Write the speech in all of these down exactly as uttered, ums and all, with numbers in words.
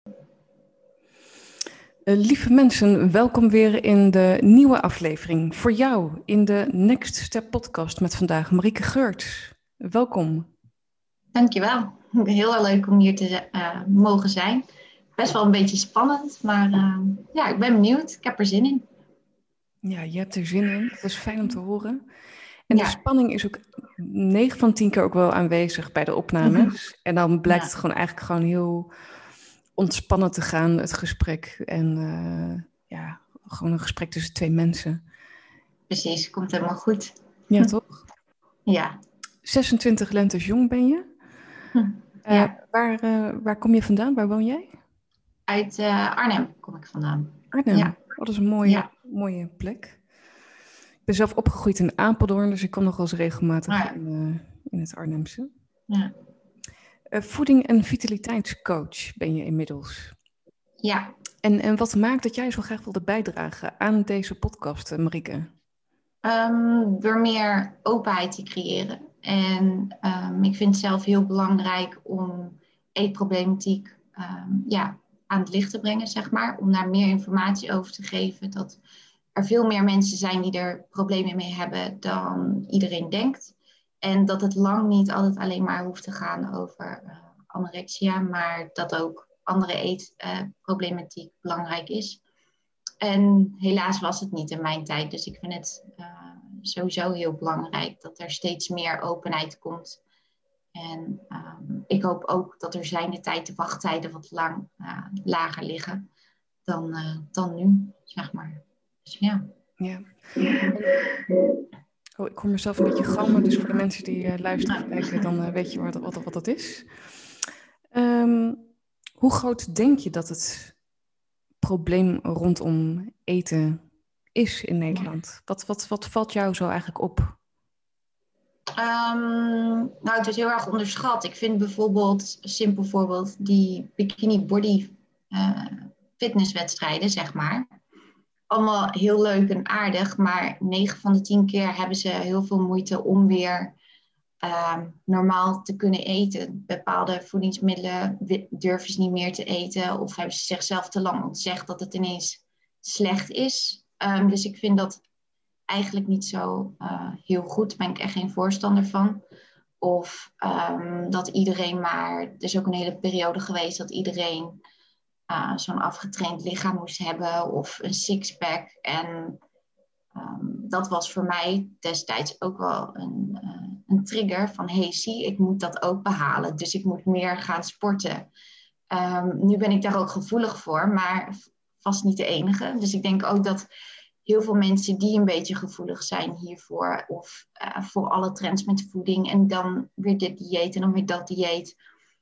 Uh, lieve mensen, welkom weer in de nieuwe aflevering. Voor jou in de Next Step podcast met vandaag Marieke Geurts. Welkom. Dankjewel. Heel leuk om hier te uh, mogen zijn. Best wel een beetje spannend, maar uh, ja, ik ben benieuwd. Ik heb er zin in. Ja, je hebt er zin in. Dat is fijn om te horen. En ja. de spanning is ook negen van tien keer ook wel aanwezig bij de opnames. En dan blijkt ja. het gewoon eigenlijk gewoon heel ontspannen te gaan, het gesprek. En uh, ja, gewoon een gesprek tussen twee mensen. Precies, komt helemaal goed. Ja, toch? Ja. zesentwintig lentes jong ben je. Hm. Ja. Uh, waar, uh, waar kom je vandaan? Waar woon jij? Uit uh, Arnhem kom ik vandaan. Arnhem? Ja. Oh, dat is een mooie, ja. mooie plek. Ik ben zelf opgegroeid in Apeldoorn, dus ik kom nog wel eens regelmatig oh ja. in, uh, in het Arnhemse. Ja. Uh, voeding- en vitaliteitscoach ben je inmiddels. Ja. En, en wat maakt dat jij zo graag wilde bijdragen aan deze podcast, Marieke? Um, door meer openheid te creëren. En um, ik vind het zelf heel belangrijk om eetproblematiek um, ja, aan het licht te brengen, zeg maar. Om daar meer informatie over te geven. Dat er veel meer mensen zijn die er problemen mee hebben dan iedereen denkt. En dat het lang niet altijd alleen maar hoeft te gaan over uh, anorexia. Maar dat ook andere eetproblematiek uh, belangrijk is. En helaas was het niet in mijn tijd. Dus ik vind het uh, sowieso heel belangrijk dat er steeds meer openheid komt. En um, ik hoop ook dat er zijn de tijd de wachttijden wat lang uh, lager liggen dan, uh, dan nu, zeg maar. Dus ja. Ja. Oh, ik hoor mezelf een beetje galmen, dus voor de mensen die uh, luisteren of kijken, dan uh, weet je wat, wat, wat dat is. Um, hoe groot denk je dat het probleem rondom eten is in Nederland? Wat, wat, wat valt jou zo eigenlijk op? Um, nou, het is heel erg onderschat. Ik vind bijvoorbeeld, een simpel voorbeeld, die bikini body uh, fitnesswedstrijden, zeg maar. Allemaal heel leuk en aardig, maar negen van de tien keer hebben ze heel veel moeite om weer uh, normaal te kunnen eten. Bepaalde voedingsmiddelen durven ze niet meer te eten of hebben ze zichzelf te lang ontzegd dat het ineens slecht is. Um, dus ik vind dat eigenlijk niet zo uh, heel goed. Daar ben ik echt geen voorstander van. Of um, dat iedereen maar... Er is ook een hele periode geweest dat iedereen uh, zo'n afgetraind lichaam moest hebben. Of een sixpack. En um, dat was voor mij destijds ook wel een, uh, een trigger van... Hey, zie, ik moet dat ook behalen. Dus ik moet meer gaan sporten. Um, nu ben ik daar ook gevoelig voor. Maar vast niet de enige. Dus ik denk ook dat... heel veel mensen die een beetje gevoelig zijn hiervoor. Of uh, voor alle trends met voeding. En dan weer dit dieet en dan weer dat dieet.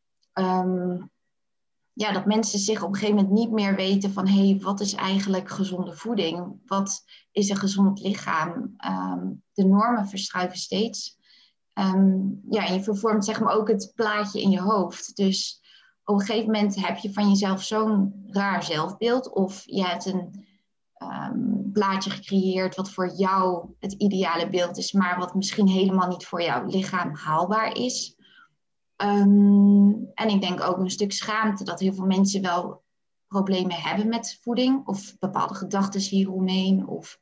Um, ja, dat mensen zich op een gegeven moment niet meer weten van... hé, hey, wat is eigenlijk gezonde voeding? Wat is een gezond lichaam? Um, de normen verschuiven steeds. Um, ja, en je vervormt zeg maar ook het plaatje in je hoofd. Dus op een gegeven moment heb je van jezelf zo'n raar zelfbeeld. Of je hebt een... Um, plaatje gecreëerd wat voor jou het ideale beeld is, maar wat misschien helemaal niet voor jouw lichaam haalbaar is. Um, en ik denk ook een stuk schaamte dat heel veel mensen wel problemen hebben met voeding of bepaalde gedachten hieromheen. Of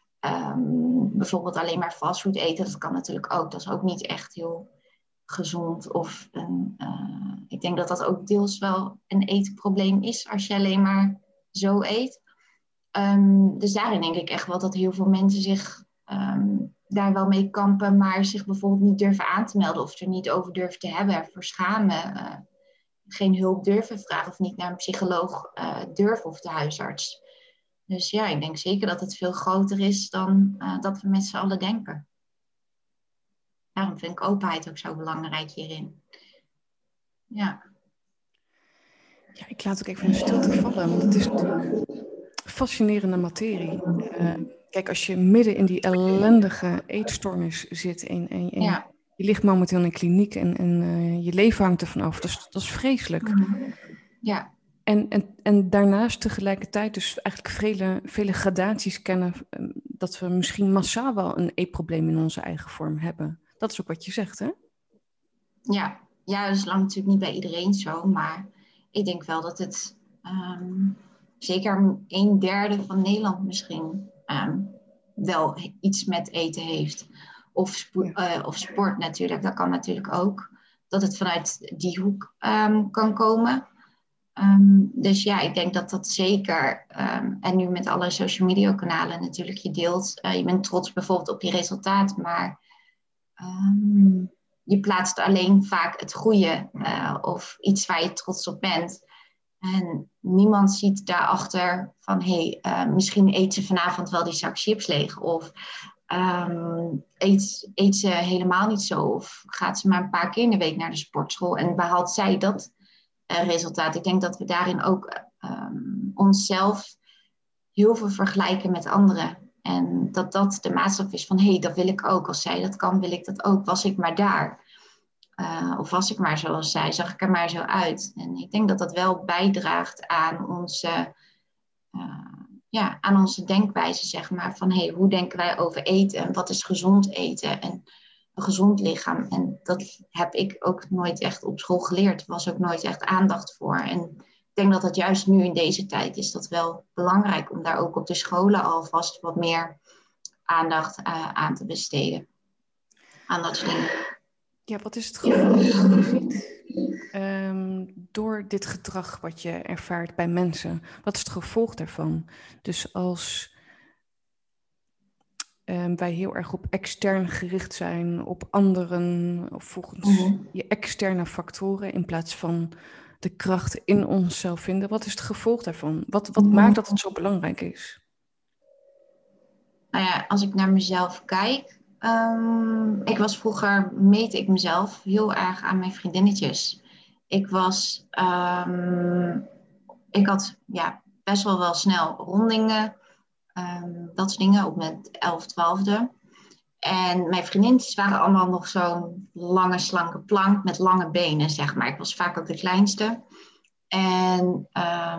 um, bijvoorbeeld alleen maar fastfood eten, dat kan natuurlijk ook. Dat is ook niet echt heel gezond. Of een, uh, ik denk dat dat ook deels wel een eetprobleem is als je alleen maar zo eet. Um, dus daarin denk ik echt wel dat heel veel mensen zich um, daar wel mee kampen, maar zich bijvoorbeeld niet durven aan te melden of er niet over durven te hebben, ervoor schamen, uh, geen hulp durven vragen of niet naar een psycholoog uh, durven of de huisarts. Dus ja, ik denk zeker dat het veel groter is dan uh, dat we met z'n allen denken. Daarom vind ik openheid ook zo belangrijk hierin. Ja. Ja, ik laat ook even een stilte vallen, want het is natuurlijk fascinerende materie. Uh, kijk, als je midden in die ellendige eetstoornis zit en, en, en ja. je ligt momenteel in een kliniek en, en uh, je leven hangt ervan af, dat is, dat is vreselijk. Mm-hmm. Ja. En, en, en daarnaast tegelijkertijd dus eigenlijk vele, vele gradaties kennen uh, dat we misschien massaal wel een eetprobleem in onze eigen vorm hebben. Dat is ook wat je zegt, hè? Ja, ja, dat is lang natuurlijk niet bij iedereen zo, maar ik denk wel dat het um, zeker een derde van Nederland misschien um, wel iets met eten heeft. Of, spo- Ja. uh, of sport natuurlijk, dat kan natuurlijk ook. Dat het vanuit die hoek um, kan komen. Um, dus ja, ik denk dat dat zeker, um, en nu met alle social media kanalen natuurlijk, je deelt. Uh, je bent trots bijvoorbeeld op je resultaat, maar um, je plaatst alleen vaak het goede uh, of iets waar je trots op bent. En niemand ziet daarachter van, hé, hey, uh, misschien eet ze vanavond wel die zak chips leeg. Of um, eet, eet ze helemaal niet zo. Of gaat ze maar een paar keer in de week naar de sportschool en behaalt zij dat uh, resultaat. Ik denk dat we daarin ook um, onszelf heel veel vergelijken met anderen. En dat dat de maatstaf is van, hé, hey, dat wil ik ook. Als zij dat kan, wil ik dat ook. Was ik maar daar. Uh, of was ik maar zoals zij, zag ik er maar zo uit. En ik denk dat dat wel bijdraagt aan onze, uh, ja, aan onze denkwijze, zeg maar. Van, hé, hey, hoe denken wij over eten? En wat is gezond eten? En een gezond lichaam. En dat heb ik ook nooit echt op school geleerd. Er was ook nooit echt aandacht voor. En ik denk dat het juist nu in deze tijd is dat wel belangrijk om daar ook op de scholen alvast wat meer aandacht uh, aan te besteden. Aan dat soort dingen. Ja, wat is het gevolg wat je ziet um, door dit gedrag wat je ervaart bij mensen? Wat is het gevolg daarvan? Dus als um, wij heel erg op extern gericht zijn, op anderen, of volgens mm-hmm. je externe factoren, in plaats van de kracht in onszelf vinden, wat is het gevolg daarvan? Wat, wat mm-hmm. maakt dat het zo belangrijk is? Nou ja, als ik naar mezelf kijk, Um, ik was vroeger, meet ik mezelf heel erg aan mijn vriendinnetjes. Ik was, um, ik had ja, best wel wel snel rondingen, um, dat soort dingen, ook met elf, twaalfde. En mijn vriendinnetjes waren allemaal nog zo'n lange, slanke plank met lange benen, zeg maar. Ik was vaak ook de kleinste. En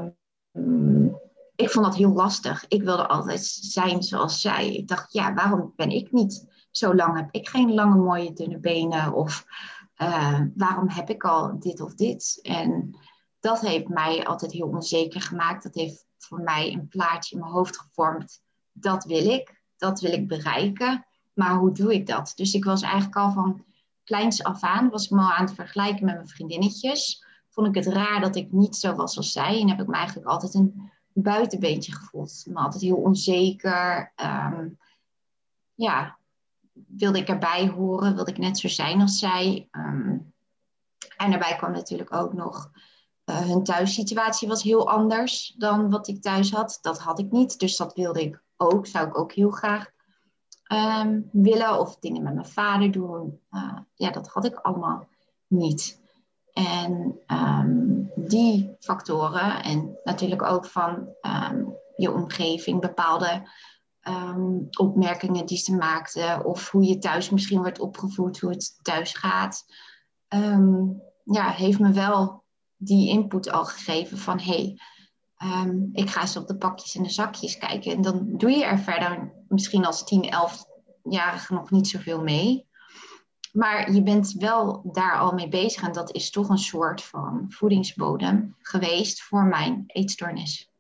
um, ik vond dat heel lastig. Ik wilde altijd zijn zoals zij. Ik dacht, ja, waarom ben ik niet zo lang? Heb ik geen lange, mooie, dunne benen? Of uh, waarom heb ik al dit of dit? En dat heeft mij altijd heel onzeker gemaakt. Dat heeft voor mij een plaatje in mijn hoofd gevormd. Dat wil ik. Dat wil ik bereiken. Maar hoe doe ik dat? Dus ik was eigenlijk al van kleins af aan, was ik me al aan het vergelijken met mijn vriendinnetjes. Vond ik het raar dat ik niet zo was als zij. En heb ik me eigenlijk altijd een buitenbeentje gevoeld. Me altijd heel onzeker. Um, ja, wilde ik erbij horen? Wilde ik net zo zijn als zij? Um, en daarbij kwam natuurlijk ook nog... Uh, hun thuissituatie was heel anders dan wat ik thuis had. Dat had ik niet, dus dat wilde ik ook. Zou ik ook heel graag um, willen. Of dingen met mijn vader doen. Uh, ja, dat had ik allemaal niet. En um, die factoren en natuurlijk ook van um, je omgeving, bepaalde um, opmerkingen die ze maakten of hoe je thuis misschien wordt opgevoed, hoe het thuis gaat, um, ja, heeft me wel die input al gegeven van hé, hey, um, ik ga eens op de pakjes en de zakjes kijken. En dan doe je er verder misschien als tien, elfjarige nog niet zoveel mee. Maar je bent wel daar al mee bezig en dat is toch een soort van voedingsbodem geweest voor mijn eetstoornis.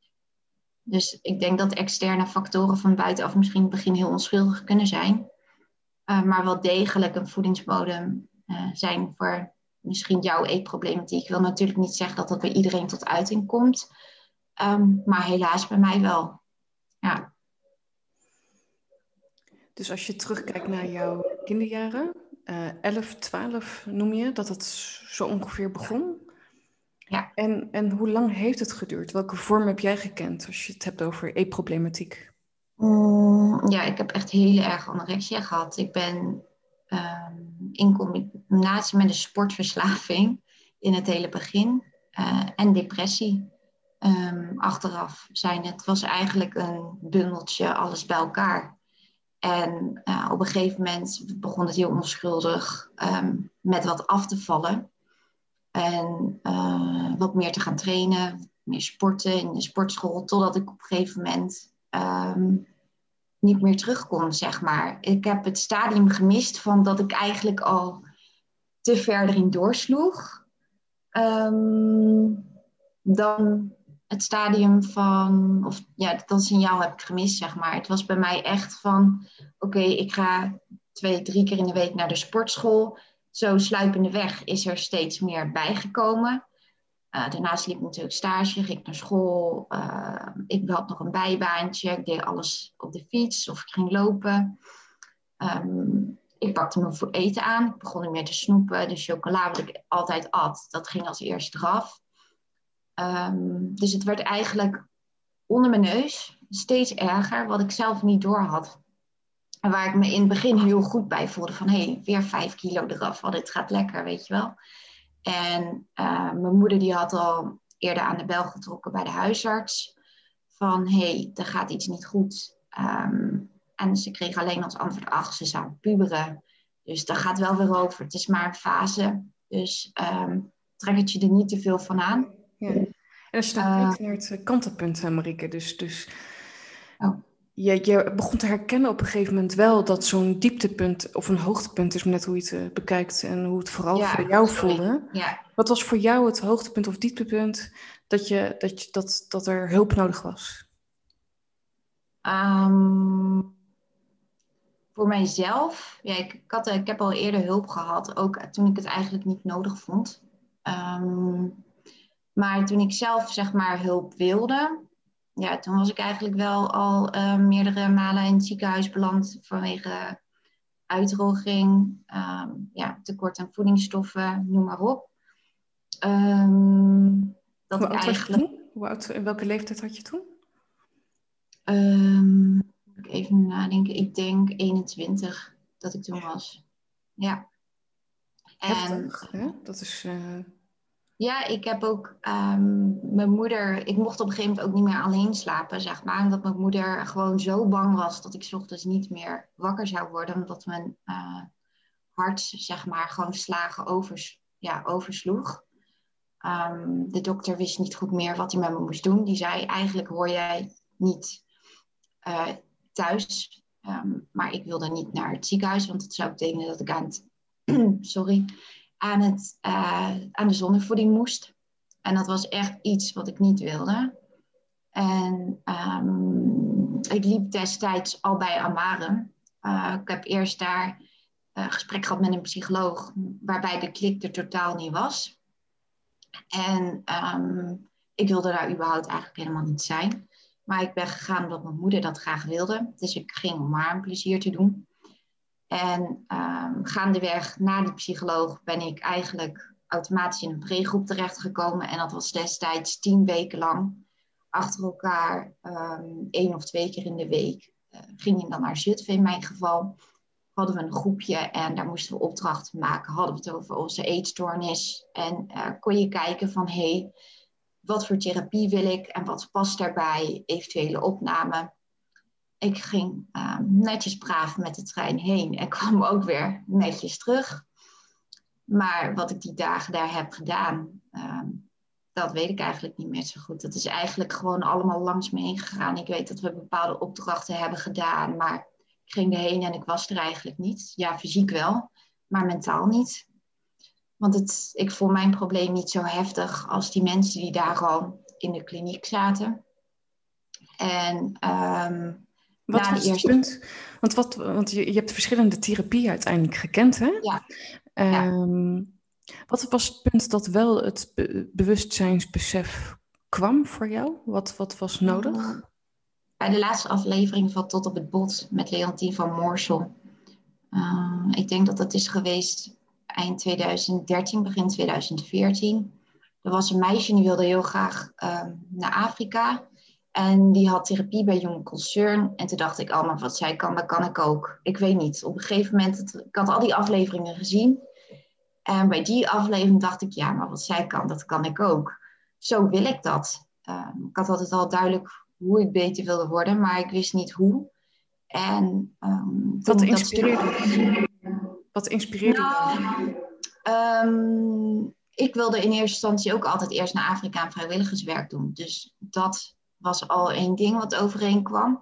Dus ik denk dat externe factoren van buitenaf misschien in het begin heel onschuldig kunnen zijn. Uh, maar wel degelijk een voedingsbodem uh, zijn voor misschien jouw eetproblematiek. Ik wil natuurlijk niet zeggen dat dat bij iedereen tot uiting komt. Um, maar helaas bij mij wel. Ja. Dus als je terugkijkt naar jouw kinderjaren, uh, elf, twaalf noem je, dat het zo ongeveer begon. Ja. En, en hoe lang heeft het geduurd? Welke vorm heb jij gekend als je het hebt over eetproblematiek? Mm, ja, ik heb echt heel erg anorexia gehad. Ik ben um, in combinatie met een sportverslaving in het hele begin uh, en depressie um, achteraf zijn. Het was eigenlijk een bundeltje alles bij elkaar. En uh, op een gegeven moment begon het heel onschuldig um, met wat af te vallen. En uh, wat meer te gaan trainen, meer sporten in de sportschool. Totdat ik op een gegeven moment um, niet meer terug kon, zeg maar. Ik heb het stadium gemist van dat ik eigenlijk al te ver erin doorsloeg. Um, dan het stadium van, of ja, dat signaal heb ik gemist, zeg maar. Het was bij mij echt van, oké, okay, ik ga twee, drie keer in de week naar de sportschool. Zo sluipende weg is er steeds meer bijgekomen. Uh, daarnaast liep ik natuurlijk stage, ging ik naar school. Uh, ik had nog een bijbaantje. Ik deed alles op de fiets of ik ging lopen. Um, ik pakte me voor eten aan. Ik begon niet meer te snoepen. De chocola wat ik altijd at, dat ging als eerste eraf. Um, dus het werd eigenlijk onder mijn neus steeds erger, wat ik zelf niet door had. En waar ik me in het begin heel goed bij voelde. Van hé, hey, weer vijf kilo eraf. Oh, dit gaat lekker, weet je wel. En uh, mijn moeder die had al eerder aan de bel getrokken bij de huisarts. Van hé, hey, er gaat iets niet goed. Um, en ze kreeg alleen als antwoord, ach, ze zou puberen. Dus dat gaat wel weer over. Het is maar een fase. Dus um, trek het je er niet te veel van aan. Ja. En als je dan uh, kijkt naar het kantelpunt, Marieke. Dus, dus oh. je, je begon te herkennen op een gegeven moment wel dat zo'n dieptepunt of een hoogtepunt is, net hoe je het uh, bekijkt en hoe het vooral ja, voor jou sorry. voelde. Ja. Wat was voor jou het hoogtepunt of dieptepunt dat, je, dat, je, dat, dat er hulp nodig was? Um, voor mijzelf, ja, ik, ik, had, ik heb al eerder hulp gehad, ook toen ik het eigenlijk niet nodig vond. Um, maar toen ik zelf zeg maar hulp wilde, ja, toen was ik eigenlijk wel al uh, meerdere malen in het ziekenhuis beland vanwege uitdroging, um, ja, tekort aan voedingsstoffen, noem maar op. Um, dat Hoe ik oud eigenlijk... was je toen? Hoe oud, in welke leeftijd had je toen? Um, moet ik even nadenken. Ik denk eenentwintig dat ik toen was. Ja. Heftig, en, hè? Dat is... Uh... Ja, ik heb ook um, mijn moeder... Ik mocht op een gegeven moment ook niet meer alleen slapen, zeg maar. Omdat mijn moeder gewoon zo bang was dat ik 's ochtends niet meer wakker zou worden. Omdat mijn uh, hart, zeg maar, gewoon slagen overs, ja, oversloeg. Um, de dokter wist niet goed meer wat hij met me moest doen. Die zei, eigenlijk hoor jij niet uh, thuis. Um, maar ik wilde niet naar het ziekenhuis, want dat zou betekenen dat ik aan het... sorry... Aan, het, uh, aan de zonnevoeding moest. En dat was echt iets wat ik niet wilde. En um, ik liep destijds al bij Amare. Uh, ik heb eerst daar een uh, gesprek gehad met een psycholoog, waarbij de klik er totaal niet was. En um, ik wilde daar überhaupt eigenlijk helemaal niet zijn. Maar ik ben gegaan omdat mijn moeder dat graag wilde. Dus ik ging om haar een plezier te doen. En um, gaandeweg na die psycholoog ben ik eigenlijk automatisch in een pregroep terechtgekomen. En dat was destijds tien weken lang achter elkaar, um, één of twee keer in de week. Uh, ging je dan naar Zutphen in mijn geval. Hadden we een groepje en daar moesten we opdrachten maken. Hadden we het over onze eetstoornis. En uh, kon je kijken van, hé, hey, wat voor therapie wil ik en wat past daarbij? Eventuele opname. Ik ging uh, netjes braaf met de trein heen en kwam ook weer netjes terug. Maar wat ik die dagen daar heb gedaan, uh, dat weet ik eigenlijk niet meer zo goed. Dat is eigenlijk gewoon allemaal langs me heen gegaan. Ik weet dat we bepaalde opdrachten hebben gedaan, maar ik ging erheen en ik was er eigenlijk niet. Ja, fysiek wel, maar mentaal niet. Want het, ik vond mijn probleem niet zo heftig als die mensen die daar al in de kliniek zaten. En... Um, Wat was het punt? Want, wat, want je, je hebt verschillende therapieën uiteindelijk gekend, hè? Ja. Um, ja. Wat was het punt dat wel het be- bewustzijnsbesef kwam voor jou? Wat, wat was nodig? Uh, bij de laatste aflevering van Tot op het Bot met Leontien van Moorsel. Uh, ik denk dat dat is geweest eind twintig dertien, begin twintig veertien. Er was een meisje die wilde heel graag uh, naar Afrika. En die had therapie bij Jong Concern. En toen dacht ik, oh, maar wat zij kan, dat kan ik ook. Ik weet niet. Op een gegeven moment, het, ik had al die afleveringen gezien. En bij die aflevering dacht ik, ja, maar wat zij kan, dat kan ik ook. Zo wil ik dat. Uh, ik had altijd al duidelijk hoe ik beter wilde worden, maar ik wist niet hoe. En um, wat inspireerde Wat inspireerde nou, um, ik wilde in eerste instantie ook altijd eerst naar Afrika en vrijwilligerswerk doen. Dus dat was al één ding wat overeenkwam.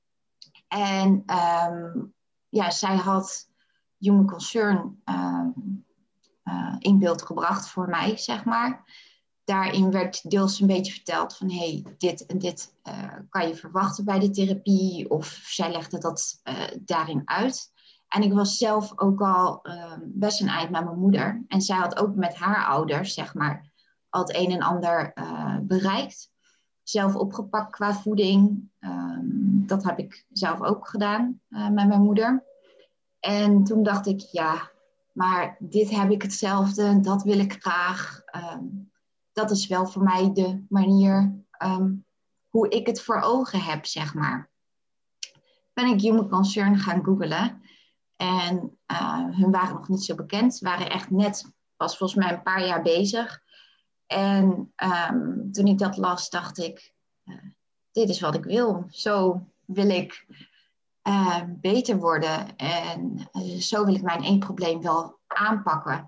En um, ja, zij had Human Concern um, uh, in beeld gebracht voor mij, zeg maar. daarin werd deels een beetje verteld van hey, dit en dit uh, kan je verwachten bij de therapie. Of zij legde dat uh, daarin uit. En ik was zelf ook al uh, best een eind met mijn moeder. En zij had ook met haar ouders, zeg maar, al het een en ander uh, bereikt. Zelf opgepakt qua voeding. Um, dat heb ik zelf ook gedaan uh, met mijn moeder. En toen dacht ik, ja, maar dit heb ik hetzelfde. Dat wil ik graag. Um, dat is wel voor mij de manier um, hoe ik het voor ogen heb, zeg maar. Ben ik Human Concern gaan googlen. En uh, hun waren nog niet zo bekend. Ze waren echt net, was volgens mij een paar jaar bezig. En um, toen ik dat las, dacht ik, uh, dit is wat ik wil. Zo wil ik uh, beter worden. En uh, zo wil ik mijn één probleem wel aanpakken.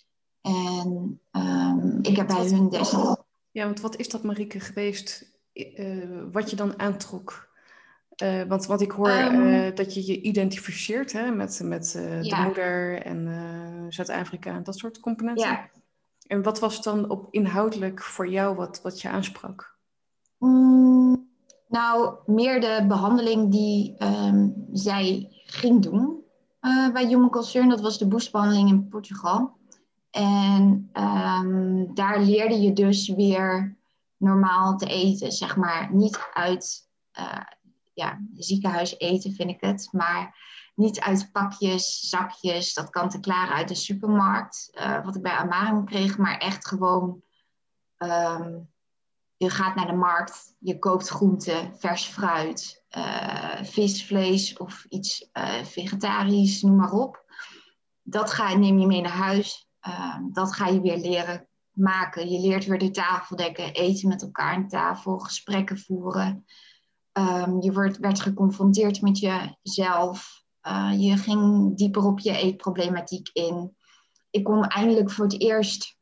En um, ik heb bij hun des... Ja, want wat is dat, Marieke, geweest uh, wat je dan aantrok? Uh, want, want ik hoor um, uh, dat je je identificeert hè, met, met uh, ja. de moeder en uh, Zuid-Afrika en dat soort componenten. Ja. En wat was dan op inhoudelijk voor jou wat, wat je aansprak? Mm, nou, meer de behandeling die um, zij ging doen uh, bij Human Concern. Dat was de boostbehandeling in Portugal. En um, daar leerde je dus weer normaal te eten, zeg maar. Niet uit uh, ja, ziekenhuis eten, vind ik het. Maar niet uit pakjes, zakjes, dat kant-en-klaar uit de supermarkt. Uh, wat ik bij Amarum kreeg, maar echt gewoon... Um, je gaat naar de markt, je koopt groenten, vers fruit, uh, vis, vlees of iets uh, vegetarisch, noem maar op. Dat ga, neem je mee naar huis. Uh, dat ga je weer leren maken. Je leert weer de tafel dekken, eten met elkaar aan tafel, gesprekken voeren. Um, je wordt, werd geconfronteerd met jezelf. Uh, je ging dieper op je eetproblematiek in. Ik kon eindelijk voor het eerst...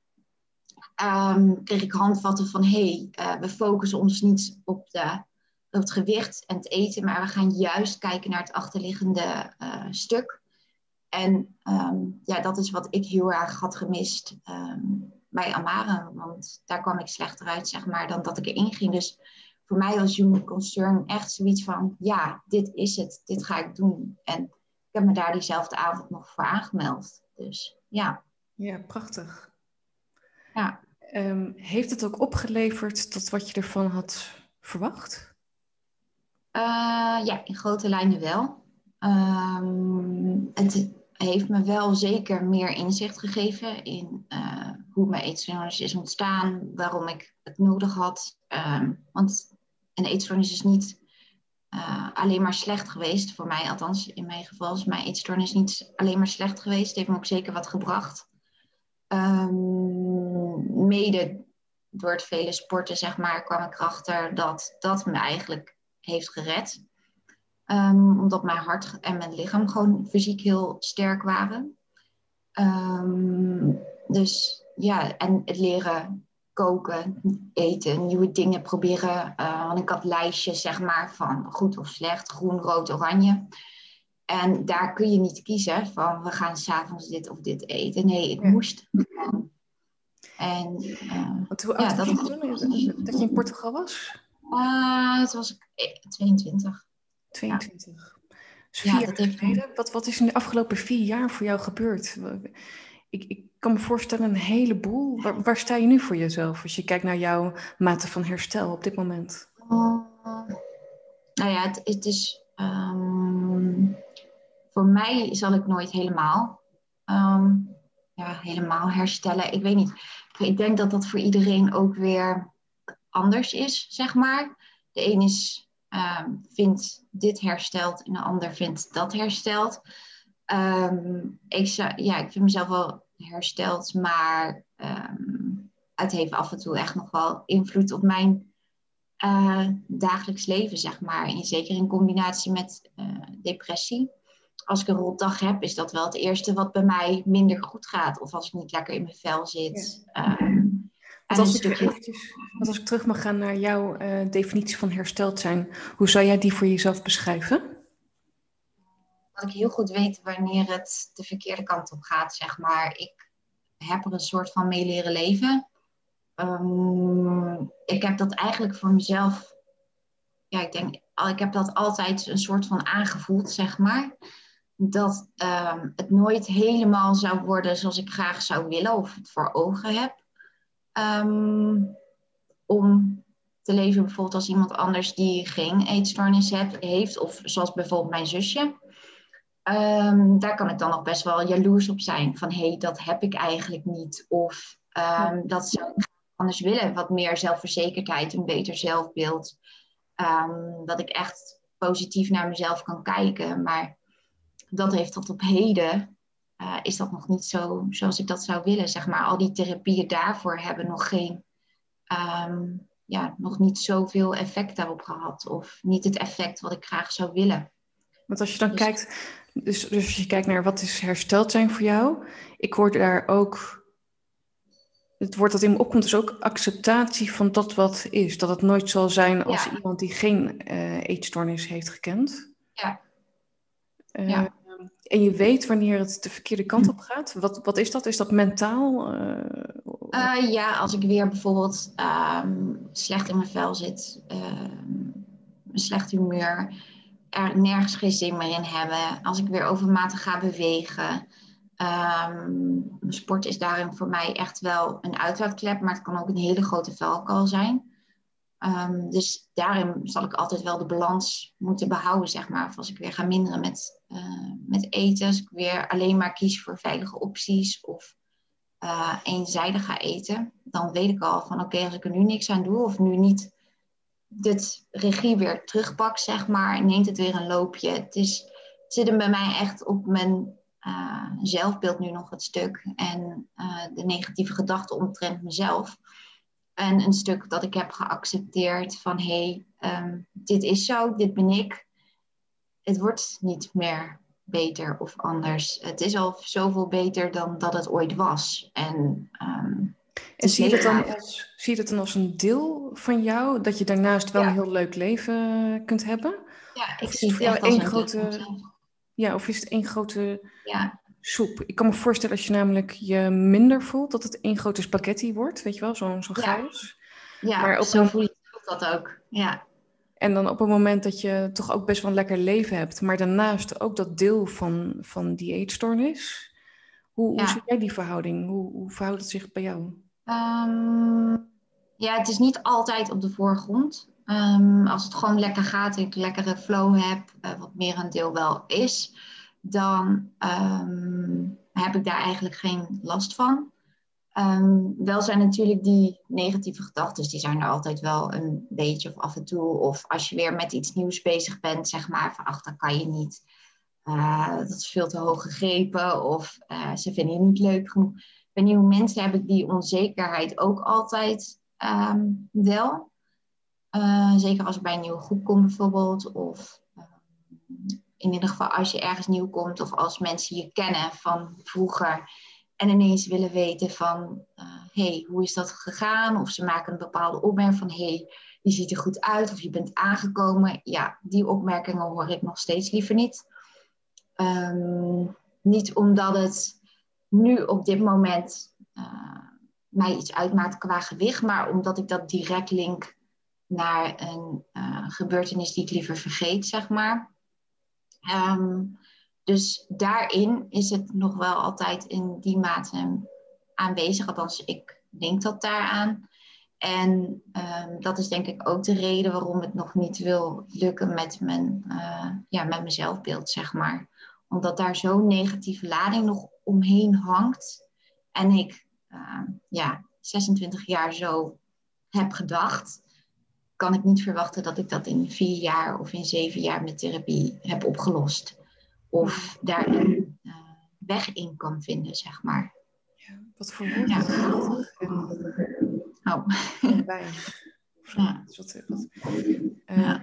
Um, kreeg ik handvatten van... hé, hey, uh, we focussen ons niet op, de, op het gewicht en het eten... maar we gaan juist kijken naar het achterliggende uh, stuk. En um, ja, dat is wat ik heel erg had gemist um, bij Amarum. Want daar kwam ik slechter uit, zeg maar, dan dat ik erin ging. Dus voor mij was Human Concern echt zoiets van... ja, dit is het, dit ga ik doen. En ik heb me daar diezelfde avond nog voor aangemeld. Dus ja. Ja, prachtig. Ja. Um, heeft het ook opgeleverd tot wat je ervan had verwacht? Uh, ja, in grote lijnen wel. Um, het heeft me wel zeker meer inzicht gegeven in uh, hoe mijn eetstoornis is ontstaan, waarom ik het nodig had. Um, want een eetstoornis is niet uh, alleen maar slecht geweest, voor mij althans. In mijn geval is mijn eetstoornis niet alleen maar slecht geweest. Het heeft me ook zeker wat gebracht. Um, mede door het vele sporten, zeg maar, kwam ik erachter dat dat me eigenlijk heeft gered. Um, omdat mijn hart en mijn lichaam gewoon fysiek heel sterk waren. Um, dus ja, en het leren koken, eten, nieuwe dingen proberen. Uh, want ik had lijstjes, zeg maar, van goed of slecht, groen, rood, oranje. En daar kun je niet kiezen van we gaan 's avonds dit of dit eten. Nee, ik ja. moest. En, uh, Want hoe oud ja, was dat je toen dat je in Portugal was? Uh, het was tweeëntwintig. tweeëntwintig. Ja. Dus vier ja, jaar dat heeft geleden. Wat, wat is in de afgelopen vier jaar voor jou gebeurd? Ik, ik kan me voorstellen een heleboel. Waar, waar sta je nu voor jezelf als je kijkt naar jouw mate van herstel op dit moment? Uh, nou ja, het, het is... Um, voor mij zal ik nooit helemaal... Um, ja, helemaal herstellen. Ik weet niet. Ik denk dat dat voor iedereen ook weer anders is, zeg maar. De een is, um, vindt dit hersteld en de ander vindt dat hersteld. Um, ik, zou, ja, ik vind mezelf wel hersteld, maar um, het heeft af en toe echt nog wel invloed op mijn uh, dagelijks leven, zeg maar. En zeker in combinatie met uh, depressie. Als ik een rotdag heb, is dat wel het eerste wat bij mij minder goed gaat. Of als ik niet lekker in mijn vel zit. Ja. Um, Want als, stukje... ik eventjes, want als ik terug mag gaan naar jouw uh, definitie van hersteld zijn, hoe zou jij die voor jezelf beschrijven? Dat ik heel goed weet wanneer het de verkeerde kant op gaat, zeg maar. Ik heb er een soort van mee leren leven. um, ik heb dat eigenlijk voor mezelf, ja, ik denk, ik heb dat altijd een soort van aangevoeld, zeg maar. Dat um, het nooit helemaal zou worden zoals ik graag zou willen of het voor ogen heb. Um, om te leven bijvoorbeeld als iemand anders die geen eetstoornis heb, heeft. Of zoals bijvoorbeeld mijn zusje. Um, daar kan ik dan nog best wel jaloers op zijn. Van hé, hey, dat heb ik eigenlijk niet. Of um, dat zou ik anders willen. Wat meer zelfverzekerdheid, een beter zelfbeeld. Um, dat ik echt positief naar mezelf kan kijken. Maar dat heeft tot op heden, uh, is dat nog niet zo zoals ik dat zou willen. Zeg maar, al die therapieën daarvoor hebben nog geen, um, ja, nog niet zoveel effect daarop gehad. Of niet het effect wat ik graag zou willen. Want als je dan Dus, kijkt, dus, dus als je kijkt naar wat is hersteld zijn voor jou, ik hoor daar ook, het woord dat in me opkomt is ook acceptatie van dat wat is. Dat het nooit zal zijn als ja, iemand die geen uh, eetstoornis heeft gekend. ja, Uh, ja. En je weet wanneer het de verkeerde kant op gaat. Wat, wat is dat? Is dat mentaal? Uh, uh, ja, als ik weer bijvoorbeeld um, slecht in mijn vel zit, um, een slecht humeur, er nergens geen zin meer in hebben. Als ik weer overmatig ga bewegen. Um, sport is daarin voor mij echt wel een uitlaatklep, maar het kan ook een hele grote valkuil zijn. Um, dus daarin zal ik altijd wel de balans moeten behouden, zeg maar. Of als ik weer ga minderen met, uh, met eten, als ik weer alleen maar kies voor veilige opties of uh, eenzijdig ga eten, dan weet ik al van oké, okay, als ik er nu niks aan doe of nu niet dit regie weer terugpak, zeg maar, neemt het weer een loopje. Het, is, het zit hem bij mij echt op mijn uh, zelfbeeld nu nog het stuk en uh, de negatieve gedachten omtrent mezelf. En een stuk dat ik heb geaccepteerd van hé, hey, um, dit is zo, dit ben ik. Het wordt niet meer beter of anders. Het is al zoveel beter dan dat het ooit was. En, um, en zie je, dat dan als, zie je dat dan als een deel van jou, dat je daarnaast wel ja. een heel leuk leven kunt hebben? Ja, ik of zie het echt als een grote, ja, of is het één grote ja. soep? Ik kan me voorstellen als je namelijk je minder voelt, dat het één grote spaghetti wordt, weet je wel, zo'n zo'n ja. chaos. Ja, maar op zo een... voel je dat ook, ja. En dan op het moment dat je toch ook best wel een lekker leven hebt, maar daarnaast ook dat deel van, van die eetstoornis. Hoe, ja. hoe zie jij die verhouding? Hoe, hoe verhoudt het zich bij jou? Um, ja, het is niet altijd op de voorgrond. Um, als het gewoon lekker gaat, ik een lekkere flow heb, uh, wat meer een deel wel is, dan um, heb ik daar eigenlijk geen last van. Um, wel zijn natuurlijk die negatieve gedachten, die zijn er altijd wel een beetje of af en toe. Of als je weer met iets nieuws bezig bent, zeg maar, van ach, dat kan je niet. Uh, dat is veel te hoog gegrepen of uh, ze vinden je niet leuk genoeg. Bij nieuwe mensen heb ik die onzekerheid ook altijd um, wel. Uh, zeker als ik bij een nieuwe groep kom bijvoorbeeld. Of uh, in ieder geval als je ergens nieuw komt. Of als mensen je kennen van vroeger. En ineens willen weten van, uh, hey, hoe is dat gegaan? Of ze maken een bepaalde opmerking van, hey, je ziet er goed uit. Of je bent aangekomen. Ja, die opmerkingen hoor ik nog steeds liever niet. Um, niet omdat het nu op dit moment uh, mij iets uitmaakt qua gewicht, maar omdat ik dat direct link naar een uh, gebeurtenis die ik liever vergeet, zeg maar. Um, dus daarin is het nog wel altijd in die mate aanwezig, althans ik denk dat daaraan. En um, dat is denk ik ook de reden waarom het nog niet wil lukken met mijn, uh, ja, met mijn zelfbeeld, zeg maar. Omdat daar zo'n negatieve lading nog omheen hangt. En ik uh, ja, zesentwintig jaar zo heb gedacht, kan ik niet verwachten dat ik dat in vier jaar of in zeven jaar met therapie heb opgelost. Of daar een uh, weg in kan vinden, zeg maar. Ja, wat voor woord is dat? Oh. Onwijs. Ja. Wat, wat. Uh, ja.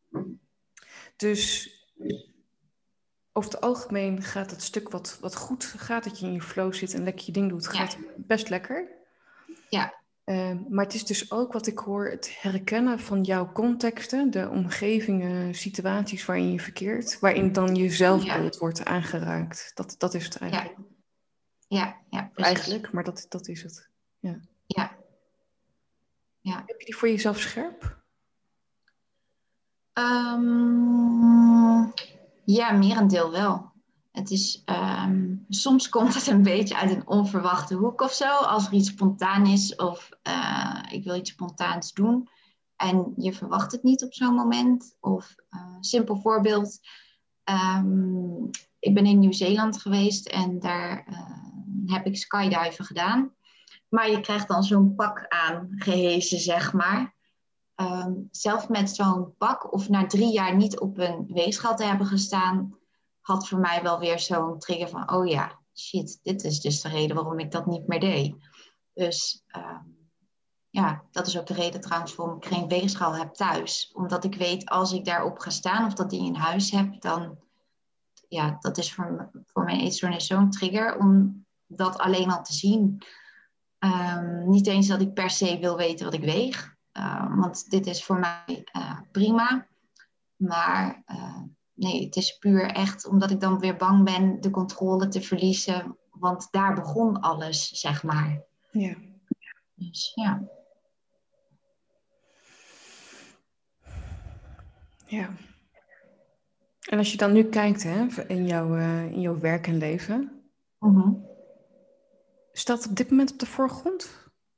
Dus over het algemeen gaat het stuk wat, wat goed gaat, dat je in je flow zit en lekker je ding doet, gaat ja. best lekker. Ja. Uh, maar het is dus ook wat ik hoor, het herkennen van jouw contexten, de omgevingen, situaties waarin je verkeert, waarin dan je zelfbeeld ja. wordt aangeraakt. Dat, dat is het eigenlijk. Ja, ja, ja precies. Eigenlijk, maar dat, dat is het. Ja. Ja. ja. Heb je die voor jezelf scherp? Um, ja, merendeel wel. Het is, um, soms komt het een beetje uit een onverwachte hoek of zo. Als er iets spontaan is of uh, ik wil iets spontaans doen. En je verwacht het niet op zo'n moment. Of uh, simpel voorbeeld. Um, ik ben in Nieuw-Zeeland geweest en daar uh, heb ik skydiven gedaan. Maar je krijgt dan zo'n pak aangehezen, zeg maar. Um, zelf met zo'n pak of na drie jaar niet op een weegschaal te hebben gestaan, had voor mij wel weer zo'n trigger van, oh ja, shit, dit is dus de reden waarom ik dat niet meer deed. Dus um, ja, dat is ook de reden trouwens waarom ik geen weegschaal heb thuis. Omdat ik weet, als ik daarop ga staan of dat die in huis heb, dan, ja, dat is voor, voor mijn eetstoornis zo'n trigger om dat alleen al te zien. Um, niet eens dat ik per se wil weten wat ik weeg. Uh, want dit is voor mij uh, prima. Maar uh, nee, het is puur echt omdat ik dan weer bang ben de controle te verliezen. Want daar begon alles, zeg maar. Ja. Dus ja. Ja. En als je dan nu kijkt hè, in, jouw, uh, in jouw werk en leven. Mm-hmm. Staat het op dit moment op de voorgrond?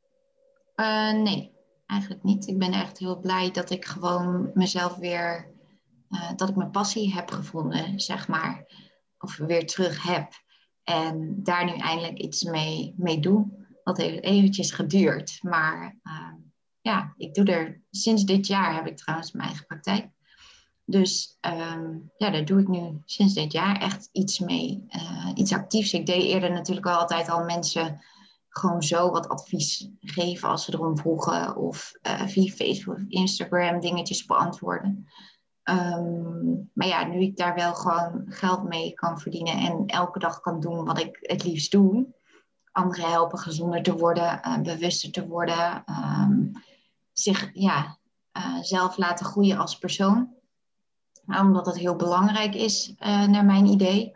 Uh, nee, eigenlijk niet. Ik ben echt heel blij dat ik gewoon mezelf weer... Uh, dat ik mijn passie heb gevonden, zeg maar. Of weer terug heb. En daar nu eindelijk iets mee, mee doe. Dat heeft eventjes geduurd. Maar uh, ja, ik doe er... Sinds dit jaar heb ik trouwens mijn eigen praktijk. Dus um, ja, daar doe ik nu sinds dit jaar echt iets mee. Uh, iets actiefs. Ik deed eerder natuurlijk al altijd al mensen gewoon zo wat advies geven als ze erom vroegen. Of uh, via Facebook of Instagram dingetjes beantwoorden. Um, maar ja, nu ik daar wel gewoon geld mee kan verdienen en elke dag kan doen wat ik het liefst doe. Anderen helpen gezonder te worden, uh, bewuster te worden. Um, zich ja, uh, zelf laten groeien als persoon. Omdat dat heel belangrijk is, uh, naar mijn idee.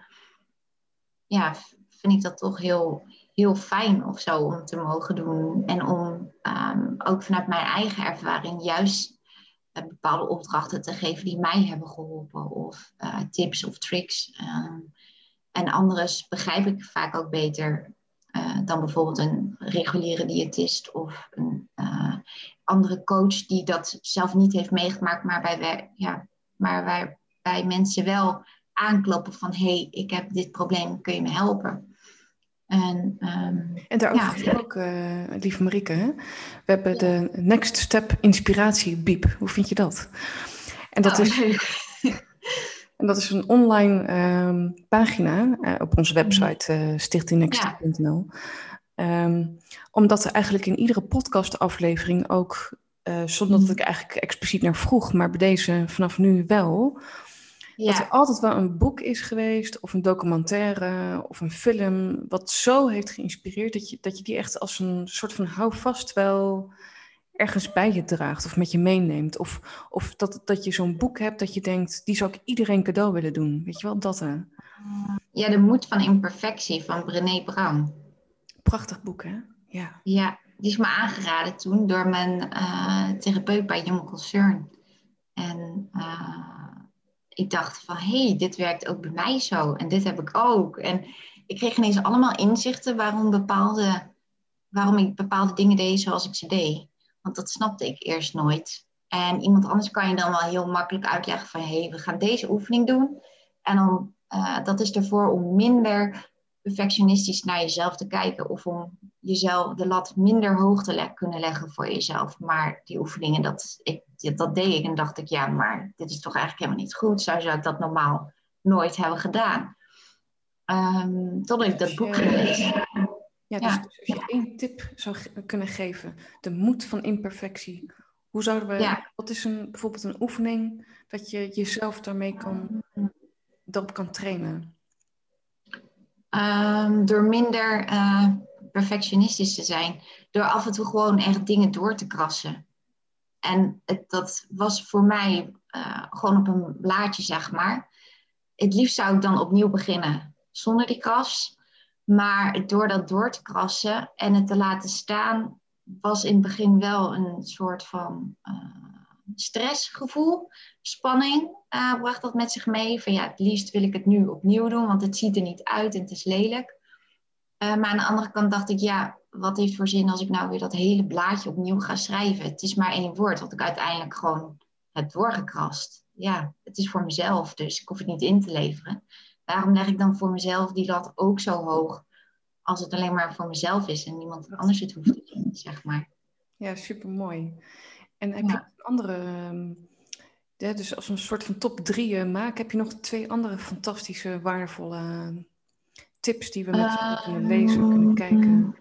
Ja, vind ik dat toch heel, heel fijn of zo om te mogen doen. En om um, ook vanuit mijn eigen ervaring juist uh, bepaalde opdrachten te geven die mij hebben geholpen. Of uh, tips of tricks. Um, en anderes begrijp ik vaak ook beter uh, dan bijvoorbeeld een reguliere diëtist of een uh, andere coach die dat zelf niet heeft meegemaakt, maar bij, wij, ja, maar waar, bij mensen wel aankloppen van hé, hey, ik heb dit probleem, kun je me helpen? En, um, en daarover ja. gesproken, uh, lieve Marieke, hè? We hebben Ja. de Next Step Inspiratie Biep. Hoe vind je dat? En dat Oh, is... leuk. En dat is een online um, pagina uh, op onze website uh, stichting next punt n l. Ja. Um, omdat er eigenlijk in iedere podcastaflevering ook, uh, zonder dat ik eigenlijk expliciet naar vroeg, maar bij deze vanaf nu wel, ja. Dat er altijd wel een boek is geweest of een documentaire of een film wat zo heeft geïnspireerd dat je, dat je die echt als een soort van houvast wel ergens bij je draagt of met je meeneemt. Of, of dat, dat je zo'n boek hebt dat je denkt, die zou ik iedereen cadeau willen doen. Weet je wel, dat hè? Ja, De Moed van Imperfectie van Brené Brown. Prachtig boek, hè? Ja. Ja, die is me aangeraden toen door mijn uh, therapeut bij Young Concern. En uh, ik dacht van, hé, hey, dit werkt ook bij mij zo. En dit heb ik ook. En ik kreeg ineens allemaal inzichten waarom, bepaalde, waarom ik bepaalde dingen deed zoals ik ze deed. Want dat snapte ik eerst nooit. En iemand anders kan je dan wel heel makkelijk uitleggen van, hé, hey, we gaan deze oefening doen. En dan, uh, dat is ervoor om minder perfectionistisch naar jezelf te kijken. Of om jezelf de lat minder hoog te le- kunnen leggen voor jezelf. Maar die oefeningen, dat, ik, dat deed ik. En dacht ik, ja, maar dit is toch eigenlijk helemaal niet goed. Zo zou ik dat normaal nooit hebben gedaan. Um, totdat ik dat Dus boek je, gelezen. Ja, dus, ja. dus als je ja. één tip zou ge- kunnen geven. De moed van imperfectie. Hoe zouden we... Ja. Wat is een, bijvoorbeeld een oefening dat je jezelf daarmee kan, daarop kan trainen? Um, door minder uh, perfectionistisch te zijn. Door af en toe gewoon echt dingen door te krassen. En het, dat was voor mij uh, gewoon op een blaadje, zeg maar. Het liefst zou ik dan opnieuw beginnen zonder die kras. Maar door dat door te krassen en het te laten staan, was in het begin wel een soort van uh, stressgevoel, spanning uh, bracht dat met zich mee. Van ja, het liefst wil ik het nu opnieuw doen, want het ziet er niet uit en het is lelijk. Uh, maar aan de andere kant dacht ik, ja, wat heeft voor zin als ik nou weer dat hele blaadje opnieuw ga schrijven? Het is maar één woord, wat ik uiteindelijk gewoon heb doorgekrast. Ja, het is voor mezelf, dus ik hoef het niet in te leveren. Daarom leg ik dan voor mezelf die lat ook zo hoog, als het alleen maar voor mezelf is en niemand anders het hoeft te doen, zeg maar. Ja, supermooi. En heb Ja. je een andere, ja, dus als een soort van top drie uh, maken, heb je nog twee andere fantastische, waardevolle uh, tips die we met uh, kunnen lezen, kunnen kijken?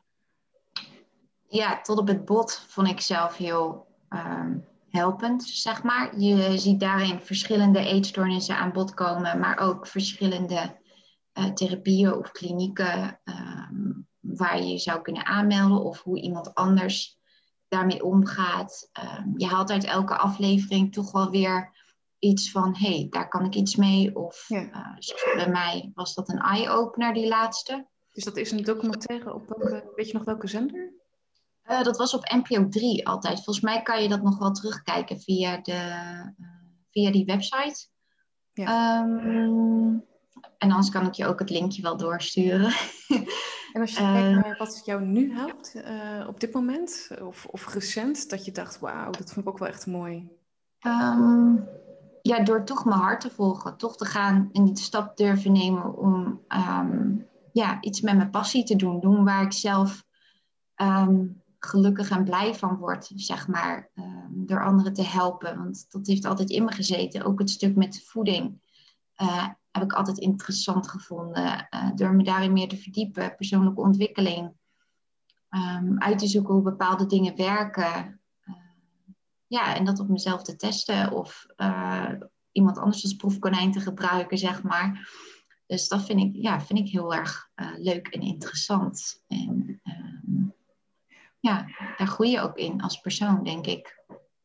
Ja, tot op het bot vond ik zelf heel um, helpend, zeg maar. Je ziet daarin verschillende eetstoornissen aan bod komen, maar ook verschillende uh, therapieën of klinieken um, waar je je zou kunnen aanmelden of hoe iemand anders daarmee omgaat. Um, je haalt uit elke aflevering toch wel weer iets van, hé, hey, daar kan ik iets mee. Of ja. uh, bij mij was dat een eye-opener, die laatste. Dus dat is een documentaire op welke, weet je nog welke zender? Uh, dat was op N P O drie altijd. Volgens mij kan je dat nog wel terugkijken via, de, uh, via die website. Ja. Um, en anders kan ik je ook het linkje wel doorsturen. En als je uh, kijkt naar wat jou nu helpt uh, op dit moment, of, of recent, dat je dacht, wauw, dat vond ik ook wel echt mooi. Um, ja, door toch mijn hart te volgen. Toch te gaan en die stap durven nemen om um, ja, iets met mijn passie te doen. Doen waar ik zelf um, gelukkig en blij van word, zeg maar. Um, door anderen te helpen. Want dat heeft altijd in me gezeten. Ook het stuk met voeding uh, heb ik altijd interessant gevonden. Uh, door me daarin meer te verdiepen. Persoonlijke ontwikkeling. Um, uit te zoeken hoe bepaalde dingen werken. Ja, en dat op mezelf te testen of uh, iemand anders als proefkonijn te gebruiken, zeg maar. Dus dat vind ik, ja, vind ik heel erg uh, leuk en interessant. En um, ja, daar groei je ook in als persoon, denk ik.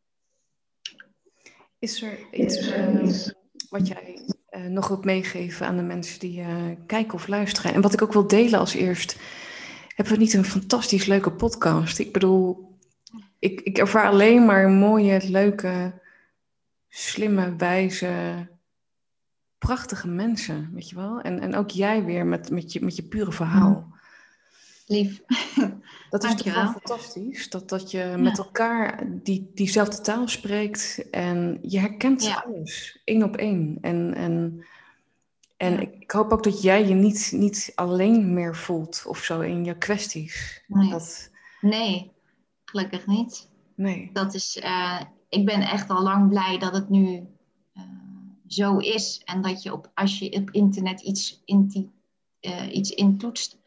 Is er iets uh, wat jij uh, nog wilt meegeven aan de mensen die uh, kijken of luisteren? En wat ik ook wil delen als eerst, hebben we niet een fantastisch leuke podcast? Ik bedoel... Ik, ik ervaar alleen maar mooie, leuke, slimme, wijze, prachtige mensen, weet je wel? En, en ook jij weer met, met, je, met je pure verhaal. Lief. Dat is toch wel fantastisch, dat, dat je ja. met elkaar die, diezelfde taal spreekt en je herkent ja. alles, één op één. En, en, en ja. ik, ik hoop ook dat jij je niet, niet alleen meer voelt of zo in je kwesties. Nee. Dat... nee. Gelukkig niet. Nee. Dat is, uh, ik ben echt al lang blij dat het nu uh, zo is. En dat je op, als je op internet iets, in die, uh, iets intoetst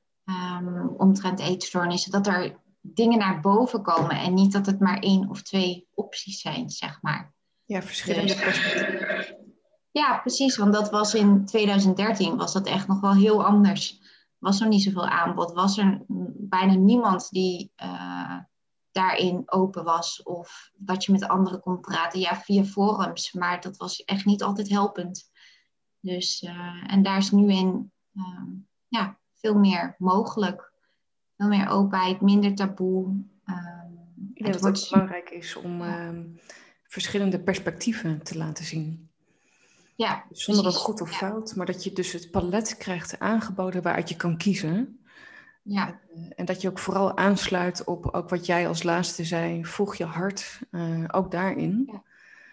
um, omtrent eetstoornissen, dat er dingen naar boven komen. En niet dat het maar één of twee opties zijn, zeg maar. Ja, verschillende dus, perspectieven. Ja, precies. Want dat was in twintig dertien was dat echt nog wel heel anders. Was er niet zoveel aanbod. Was er bijna niemand die... Uh, daarin open was of dat je met anderen kon praten. Ja, via forums, maar dat was echt niet altijd helpend. Dus, uh, en daar is nu in um, ja, veel meer mogelijk. Veel meer openheid, minder taboe. Um, Ik denk dat wordt... het belangrijk is om ja. um, verschillende perspectieven te laten zien. Ja, dus zonder precies. een goed of ja. fout, maar dat je dus het palet krijgt aangeboden waaruit je kan kiezen. Ja. En, en dat je ook vooral aansluit op ook wat jij als laatste zei, volg je hart, uh, ook daarin. Ja.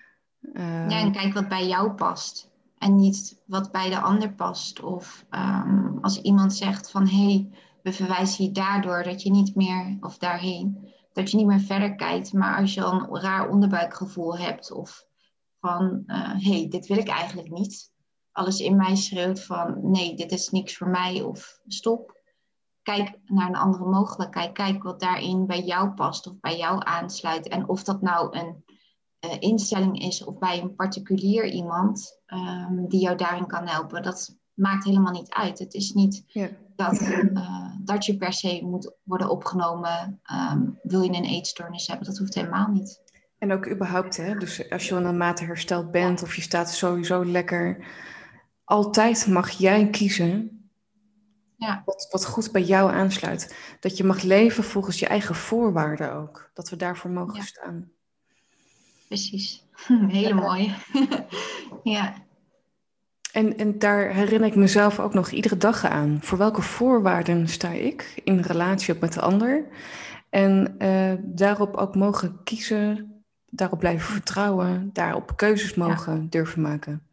Uh, ja, en kijk wat bij jou past. En niet wat bij de ander past. Of um, als iemand zegt van, hé, hey, we verwijzen je daardoor dat je niet meer, of daarheen, dat je niet meer verder kijkt. Maar als je al een raar onderbuikgevoel hebt of van, hé, uh, hey, dit wil ik eigenlijk niet. Alles in mij schreeuwt van, nee, dit is niks voor mij of stop. Kijk naar een andere mogelijkheid. Kijk wat daarin bij jou past of bij jou aansluit. En of dat nou een uh, instelling is of bij een particulier iemand um, die jou daarin kan helpen. Dat maakt helemaal niet uit. Het is niet ja. dat, uh, dat je per se moet worden opgenomen. Um, wil je een eetstoornis hebben? Dat hoeft helemaal niet. En ook überhaupt, hè? Dus als je naarmate hersteld bent ja. of je staat sowieso lekker. Altijd mag jij kiezen Ja. Wat, wat goed bij jou aansluit. Dat je mag leven volgens je eigen voorwaarden ook. Dat we daarvoor mogen Ja. staan. Precies. Hele mooie. Ja. En, en daar herinner ik mezelf ook nog iedere dag aan. Voor welke voorwaarden sta ik in relatie ook met de ander? En uh, daarop ook mogen kiezen, daarop blijven vertrouwen, daarop keuzes mogen ja. durven maken.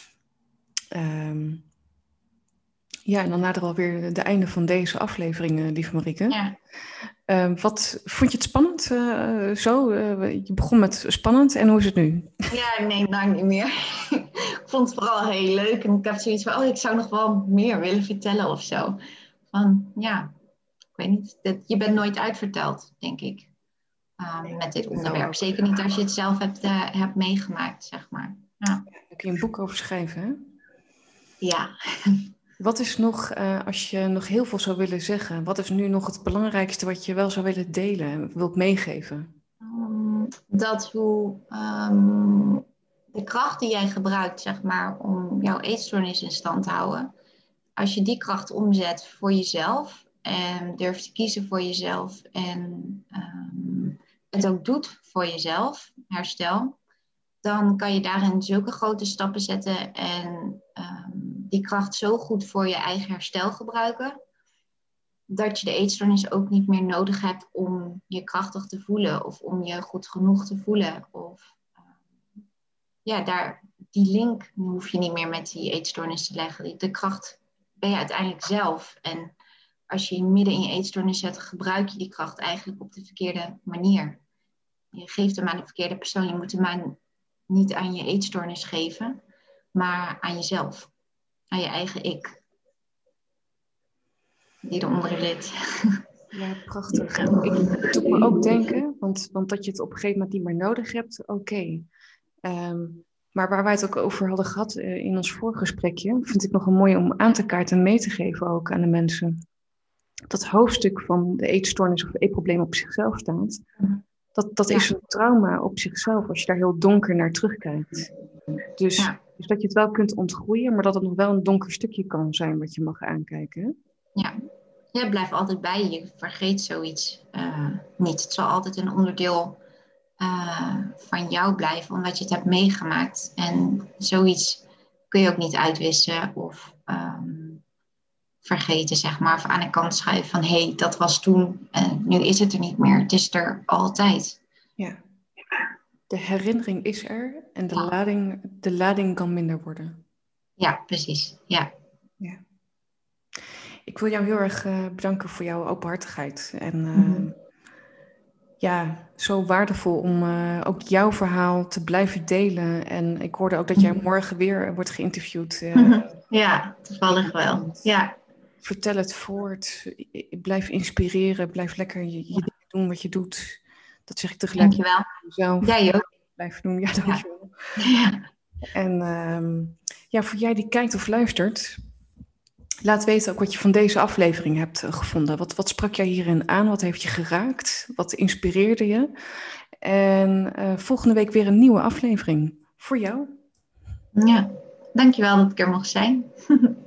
Um, ja, en dan nader alweer het einde van deze aflevering, uh, lieve Marieke. Ja. Uh, wat vond je het spannend uh, zo? Uh, je begon met spannend en hoe is het nu? Ja, nee, nou niet meer. Ik vond het vooral heel leuk en ik heb zoiets van, oh, ik zou nog wel meer willen vertellen of zo. Van, ja, ik weet niet, dat, je bent nooit uitverteld, denk ik, um, met dit onderwerp. Zeker niet als je het zelf hebt, uh, hebt meegemaakt, zeg maar. Ja. Daar kun je een boek over schrijven, hè? Ja. Wat is nog, uh, als je nog heel veel zou willen zeggen, wat is nu nog het belangrijkste wat je wel zou willen delen, wilt meegeven? Um, dat hoe um, de kracht die jij gebruikt, zeg maar, om jouw eetstoornis in stand te houden, als je die kracht omzet voor jezelf en durft te kiezen voor jezelf en um, het ook doet voor jezelf, herstel, dan kan je daarin zulke grote stappen zetten en um, die kracht zo goed voor je eigen herstel gebruiken, dat je de eetstoornis ook niet meer nodig hebt om je krachtig te voelen of om je goed genoeg te voelen. Of um, ja, daar, die link hoef je niet meer met die eetstoornis te leggen. De kracht ben je uiteindelijk zelf. En als je je midden in je eetstoornis zet, gebruik je die kracht eigenlijk op de verkeerde manier. Je geeft hem aan de verkeerde persoon. Je moet hem aan, niet aan je eetstoornis geven, maar aan jezelf. Aan je eigen ik. Die eronder ligt. Ja, prachtig. Ik doe me ook denken, want, want dat je het op een gegeven moment niet meer nodig hebt, oké. Okay. Um, maar waar wij het ook over hadden gehad uh, in ons voorgesprekje, vind ik nog een mooie om aan te kaarten en mee te geven ook aan de mensen. Dat hoofdstuk van de eetstoornis of eetprobleem op zichzelf staat, dat, dat ja. is een trauma op zichzelf als je daar heel donker naar terugkijkt. Dus, ja. dus dat je het wel kunt ontgroeien, maar dat het nog wel een donker stukje kan zijn wat je mag aankijken. Hè? Ja. Ja, het blijft altijd bij je. Je vergeet zoiets uh, niet. Het zal altijd een onderdeel uh, van jou blijven, omdat je het hebt meegemaakt. En zoiets kun je ook niet uitwissen of um, vergeten, zeg maar. Of aan de kant schuiven van, hé, hey, dat was toen en nu is het er niet meer. Het is er altijd. Ja. De herinnering is er en de, ja. lading, de lading kan minder worden. Ja, precies. Ja. Ja. Ik wil jou heel erg uh, bedanken voor jouw openhartigheid. En uh, mm-hmm. ja, zo waardevol om uh, ook jouw verhaal te blijven delen. En ik hoorde ook dat jij morgen weer wordt geïnterviewd. Uh, mm-hmm. Ja, toevallig wel. Ja. Vertel het voort. Blijf inspireren. Blijf lekker je, je dingen doen wat je doet. Dat zeg ik tegelijk. Dankjewel. Jezelf. Jij ook. Blijf doen. Ja, dankjewel. Ja. En uh, ja, voor jij die kijkt of luistert, laat weten ook wat je van deze aflevering hebt gevonden. Wat, wat sprak jij hierin aan? Wat heeft je geraakt? Wat inspireerde je? En uh, volgende week weer een nieuwe aflevering voor jou. Ja, dankjewel dat ik er mocht zijn.